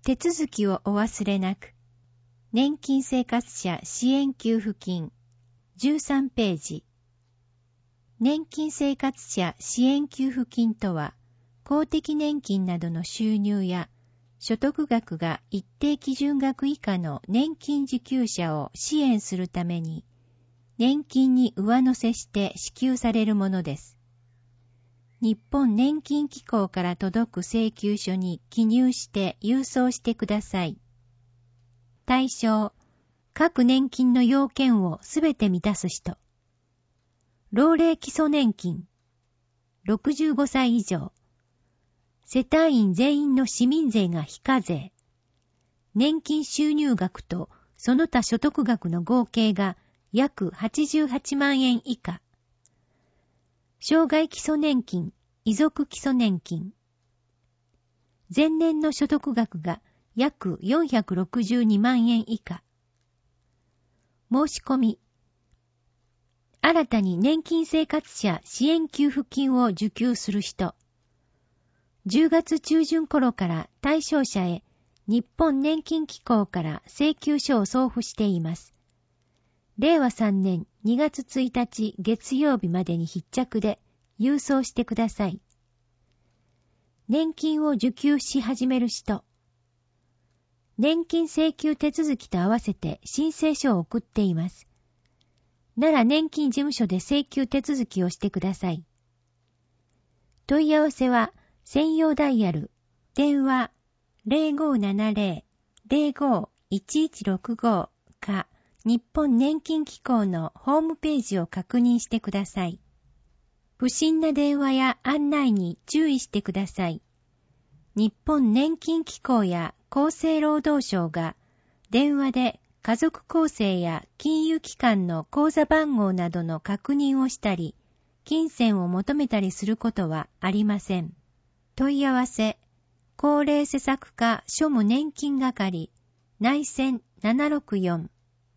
手続きをお忘れなく。年金生活者支援給付金13ページ。年金生活者支援給付金とは、公的年金などの収入や所得額が一定基準額以下の年金受給者を支援するために、年金に上乗せして支給されるものです。日本年金機構から届く請求書に記入して郵送してください。対象、各年金の要件をすべて満たす人。老齢基礎年金、65歳以上。世帯員全員の市民税が非課税。年金収入額とその他所得額の合計が約88万円以下。障害基礎年金、遺族基礎年金。前年の所得額が約462万円以下。申し込み。新たに年金生活者支援給付金を受給する人。10月中旬頃から対象者へ日本年金機構から請求書を送付しています。令和3年2月1日月曜日までに必着で郵送してください。年金を受給し始める人。年金請求手続きと合わせて申請書を送っています。なら年金事務所で請求手続きをしてください。問い合わせは専用ダイヤル、電話 0570-05-1165 か日本年金機構のホームページを確認してください。不審な電話や案内に注意してください。日本年金機構や厚生労働省が電話で家族構成や金融機関の口座番号などの確認をしたり、金銭を求めたりすることはありません。問い合わせ、高齢施策課庶務年金係、内線764。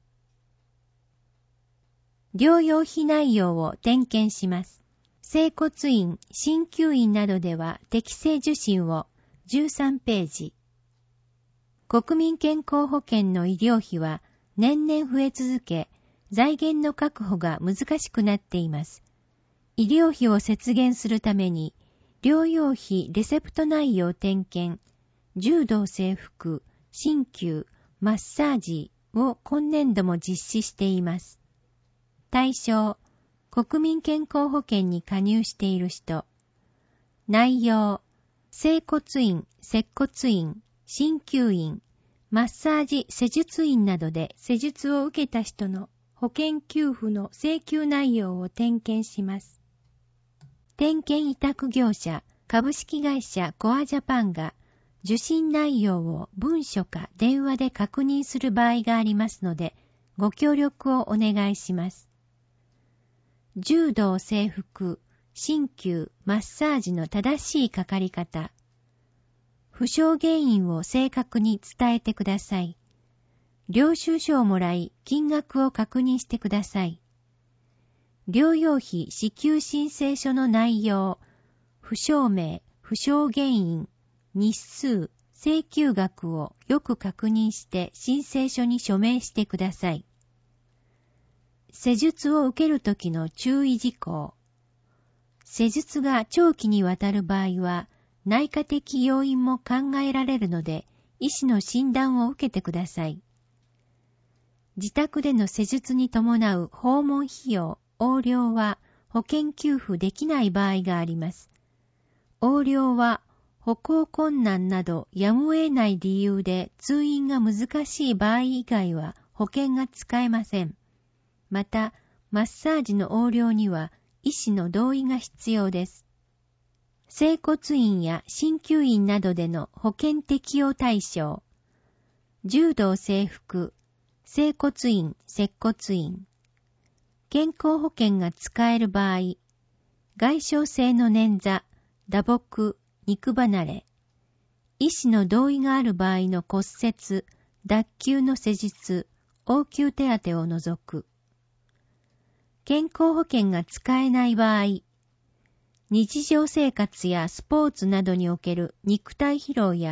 療養費内容を点検します。整骨院、鍼灸院などでは適正受診を13ページ。国民健康保険の医療費は年々増え続け、財源の確保が難しくなっています。医療費を節減するために、療養費レセプト内容点検、柔道整復、鍼灸、マッサージを今年度も実施しています。対象、国民健康保険に加入している人。内容、整骨院、接骨院、鍼灸院、マッサージ施術院などで施術を受けた人の保険給付の請求内容を点検します。点検委託業者株式会社コアジャパンが受診内容を文書か電話で確認する場合がありますので、ご協力をお願いします。柔道整復、鍼灸、マッサージの正しいかかり方。負傷原因を正確に伝えてください。領収書をもらい、金額を確認してください。療養費支給申請書の内容、負傷名、負傷原因、日数、請求額をよく確認して申請書に署名してください。施術を受けるときの注意事項。施術が長期にわたる場合は、内科的要因も考えられるので、医師の診断を受けてください。自宅での施術に伴う訪問費用、横領は保険給付できない場合があります。横領は歩行困難などやむを得ない理由で通院が難しい場合以外は保険が使えません。また、マッサージの横領には医師の同意が必要です。整骨院や鍼灸院などでの保険適用対象。柔道整復、整骨院、接骨院。健康保険が使える場合、外傷性の捻挫、打撲、肉離れ、医師の同意がある場合の骨折、脱臼の施術、応急手当を除く。健康保険が使えない場合、日常生活やスポーツなどにおける肉体疲労や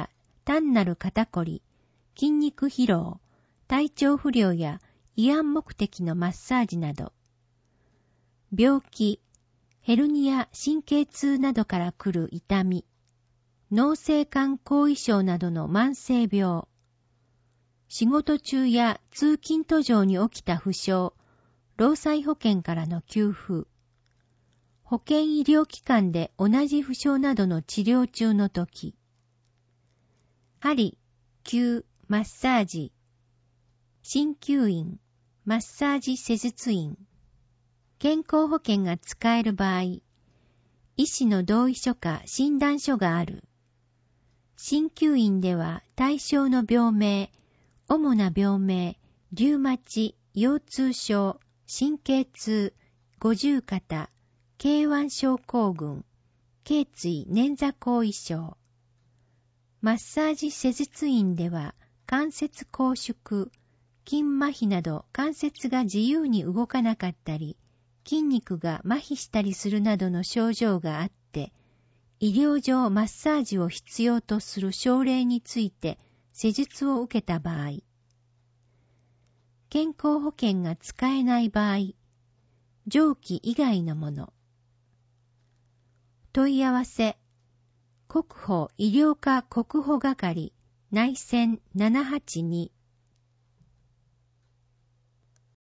単なる肩こり、筋肉疲労、体調不良や慰安目的のマッサージなど、病気、ヘルニア神経痛などから来る痛み、脳性管後遺症などの慢性病、仕事中や通勤途上に起きた負傷、労災保険からの給付、保健医療機関で同じ負傷などの治療中のとき、針、灸、マッサージ、鍼灸院、マッサージ施術院、健康保険が使える場合、医師の同意書か診断書がある。鍼灸院では対象の病名、主な病名、リュウマチ、腰痛症、神経痛、五十肩、K1 症候群、頸椎捻挫後遺症。マッサージ施術院では関節拘縮、筋麻痺など関節が自由に動かなかったり、筋肉が麻痺したりするなどの症状があって、医療上マッサージを必要とする症例について施術を受けた場合、健康保険が使えない場合、上記以外のもの。問い合わせ、国保医療科国保係内線782